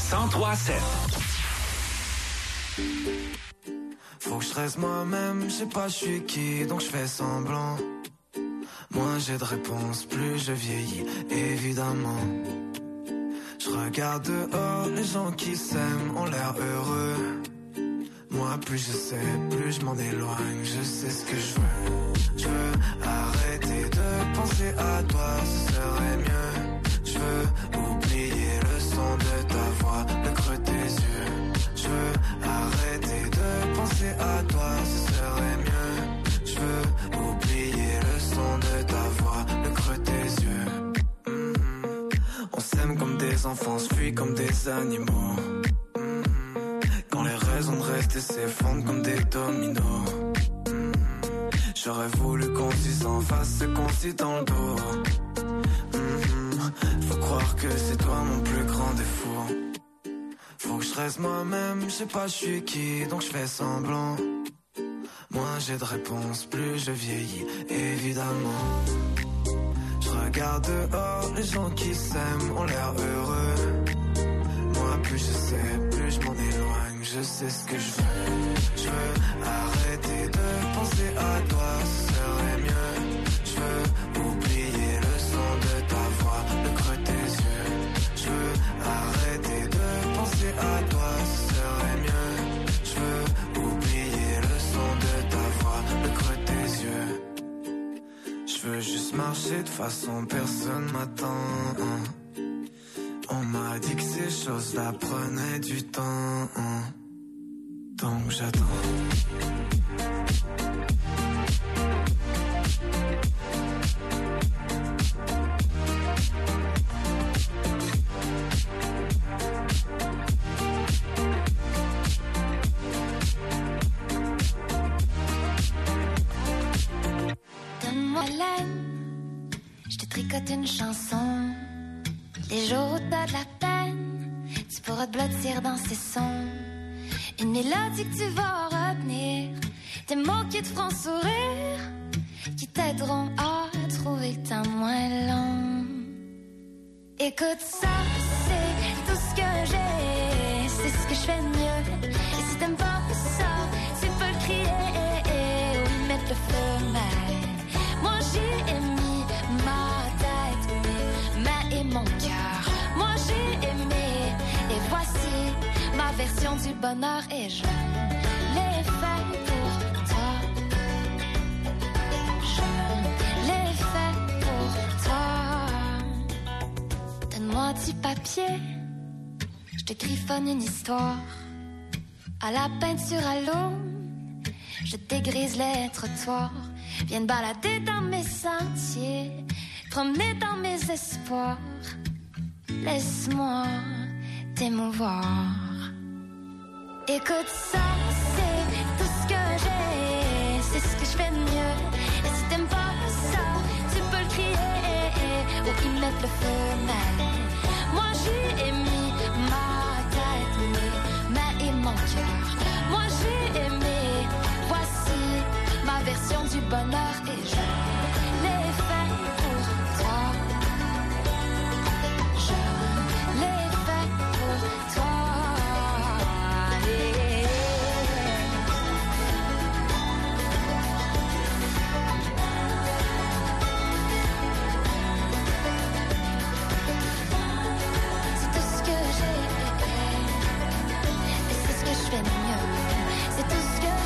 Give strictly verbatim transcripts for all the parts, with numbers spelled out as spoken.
cent trois sept. Faut que je reste moi-même, je sais pas je suis qui, donc je fais semblant. Moins j'ai de réponses, plus je vieillis, évidemment. Je regarde dehors, les gens qui s'aiment ont l'air heureux. Moi plus je sais, plus je m'en éloigne, je sais ce que je veux. Je veux arrêter de penser à toi, ce serait mieux. Je veux oublier le son de ta voix, le creux de tes yeux. Je veux arrêter de penser à toi, ce serait mieux. Je veux oublier le son de ta voix, le creux de tes yeux. Mm-hmm. On s'aime comme des enfants, se fuit comme des animaux. Mm-hmm. Quand les raisons de rester s'effondrent comme des dominos. Mm-hmm. J'aurais voulu qu'on se dise en face ce qu'on se dit dans le dos. Mm-hmm. Faut croire que c'est toi mon plus grand défaut. Faut que je reste moi-même, je sais pas je suis qui, donc je fais semblant. Moins j'ai de réponses, plus je vieillis, évidemment. Je regarde dehors, les gens qui s'aiment ont l'air heureux. Moi plus je sais, plus je m'en éloigne, je sais ce que je veux. Je veux arrêter de penser à toi, ce serait mieux. Je veux oublier le son de ta voix, le creux de tes yeux. Je veux arrêter de penser à toi, ce serait mieux. Je veux oublier le son de ta voix, le creux de tes yeux. Je veux juste marcher de façon personne m'attend. On m'a dit que ces choses-là prenaient du temps. Donc j'attends. Donne-moi l'aine, je te tricote une chanson. Les jours où t'as de la peine, tu pourras te blottir dans ces sons. Une mélodie que tu vas retenir, des mots qui te feront sourire, qui t'aideront à trouver le temps moins long. Écoute ça, c'est tout ce que j'ai, c'est ce que je fais de mieux. Et si t'aimes pas ça, tu peux le crier ou y mettre le feu, mais moi j'y ai mis ma tête, mes mains et mon cœur. Moi j'ai aimé, et voici ma version du bonheur, et je l'ai fait pour toi. Je l'ai fait pour toi. Donne-moi du papier, je te griffonne une histoire. À la peinture à l'eau, je dégrise les trottoirs. Viens te balader dans mes sentiers, promener dans mes espoirs. Laisse-moi t'émouvoir. Écoute ça, c'est tout ce que j'ai, c'est ce que je fais de mieux. Et si t'aimes pas ça, tu peux le crier ou y mettre le feu, mais moi j'y ai mis ma tête, mes mains et mon cœur. Moi j'ai aimé, voici ma version du bonheur, et je l'ai fait pour toi. Je l'ai fait pour toi. C'est tout ce que j'ai, et c'est ce que je fais de mieux. C'est tout ce que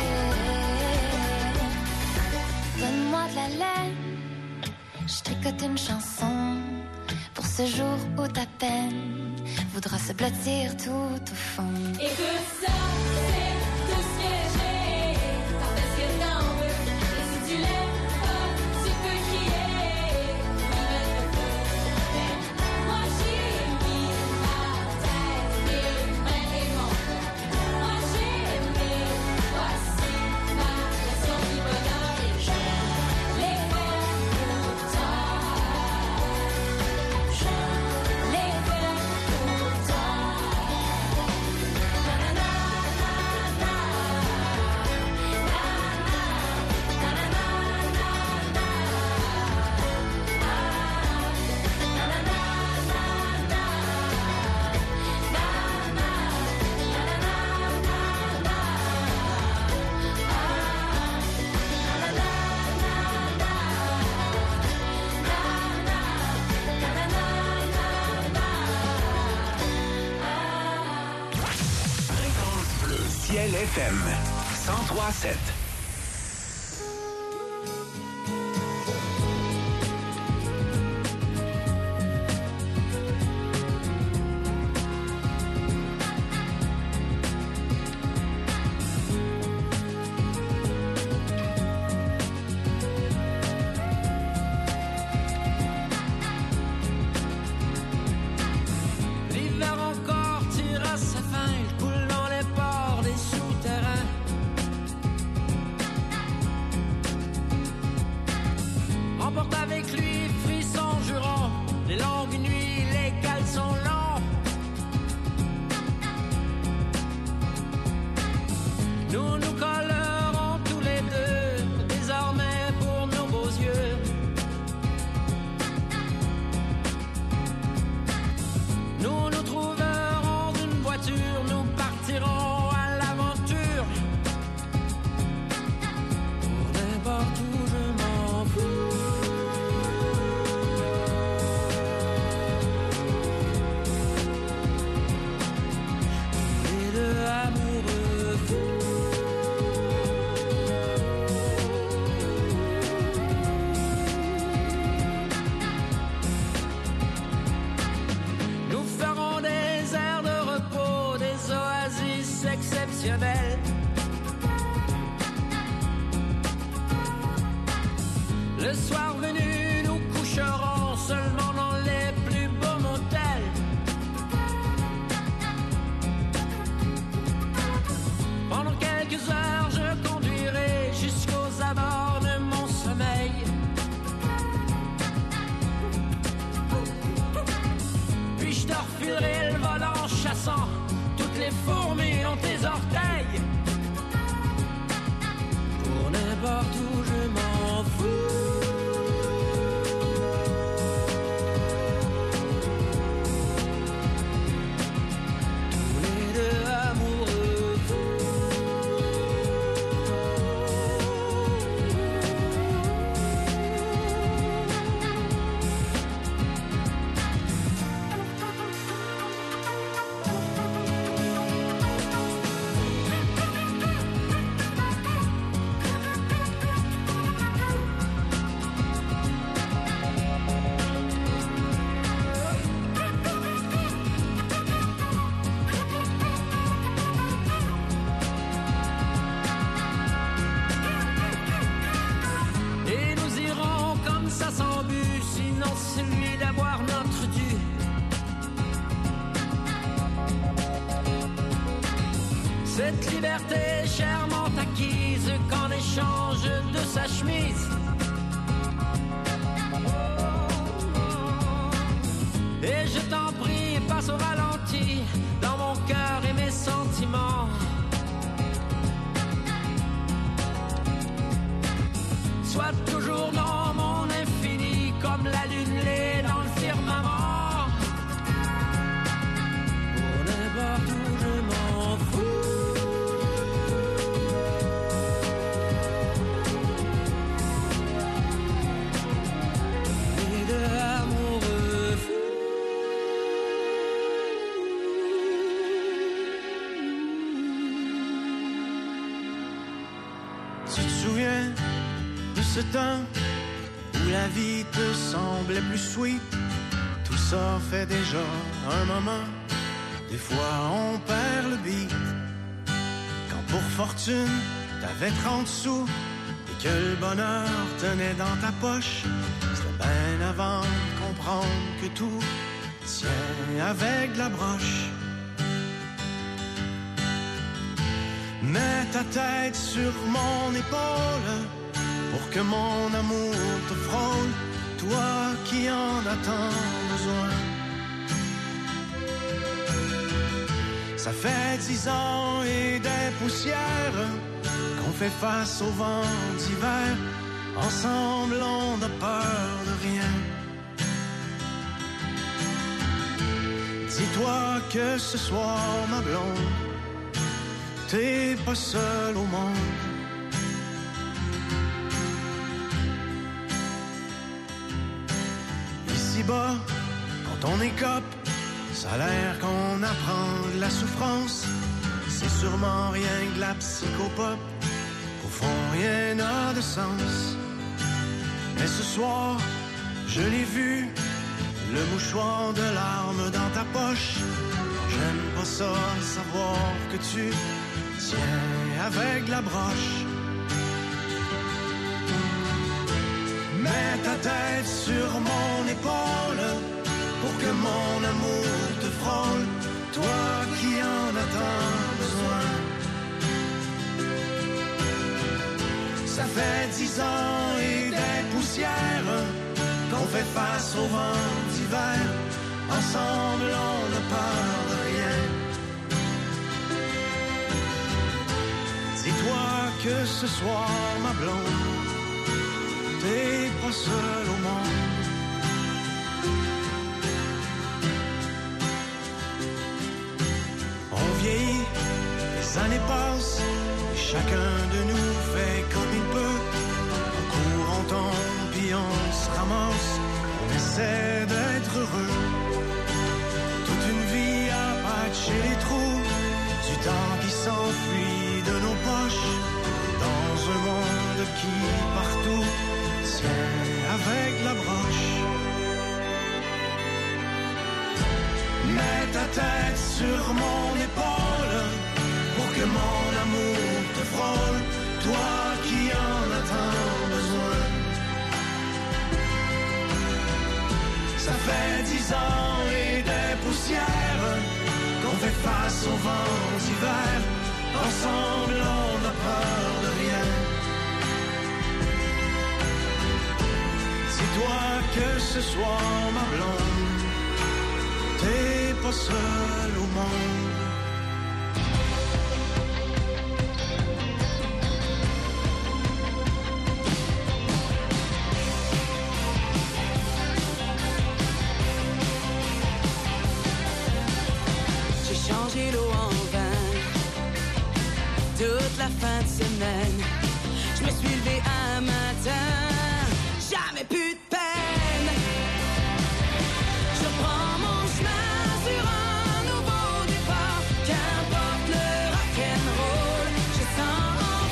j'ai. Donne-moi de la laine, je tricote une chanson pour ce jour où ta peine voudra se blottir tout au fond. Écoute ça, c'est tout ce que j'ai, t'en fais ce que t'en veux. Et si tu l'aimes pas, tu peux crier, y mettre le feu. Mais moi j'ai mis ma tête, mes mains et mon cœur. Moi j'ai aimé, voici ma version du bonheur, et je l'ai fait pour toi. Je l'ai fait pour toi. Na, na, na. Ciel F M cent trois sept. Cette liberté chèrement acquise qu'en échange de sa chemise. Et je t'en prie, passe au ralenti dans mon cœur et mes sentiments. Sois toujours dans mon infini comme la lune l'est dans le firmament. Pour n'importe où je m'en fous. Et de amoureux fous. Tu te souviens de ce temps où la vie te semblait plus sweet? Tout ça fait déjà un moment. Des fois on perd le beat. Quand pour fortune t'avais trente sous et que le bonheur tenait dans ta poche, c'était bien avant de comprendre que tout tient avec de la broche. Mets ta tête sur mon épaule pour que mon amour te frôle, toi qui en as tant besoin. Ça fait dix ans et des poussières qu'on fait face au vent d'hiver. Ensemble on n'a peur de rien. Dis-toi que ce soir ma blonde, t'es pas seule au monde. Ici-bas, quand on écope, ça a l'air qu'on apprend de la souffrance. C'est sûrement rien que de la psychopop. Au fond, rien n'a de sens. Mais ce soir, je l'ai vu, le mouchoir de larmes dans ta poche. J'aime pas ça, savoir que tu tiens avec la broche. Mets ta tête sur mon épaule pour que mon amour te frôle, toi qui en as tant besoin. Ça fait dix ans et des poussières qu'on fait face au vent d'hiver. Ensemble on ne peur de rien. Dis-toi que ce soir ma blonde, t'es pas seule au monde. On vieillit, les années passent, et chacun de nous fait comme il peut. On court, on tombe, puis on se ramasse, on essaie d'être heureux. Toute une vie à patcher les trous, du temps qui s'enfuit de nos poches, dans un monde qui partout tient avec la broche. Mets ta tête sur mon épaule pour que mon amour te frôle, toi qui en as tant besoin. Ça fait dix ans et des poussières qu'on fait face au vent d'hiver. Ensemble on n'a peur de rien. Dis-toi que ce soir ma blonde, t'es pas seule au monde. J'ai changé l'eau en vin toute la fin de semaine. Je me suis levé un matin, jamais pu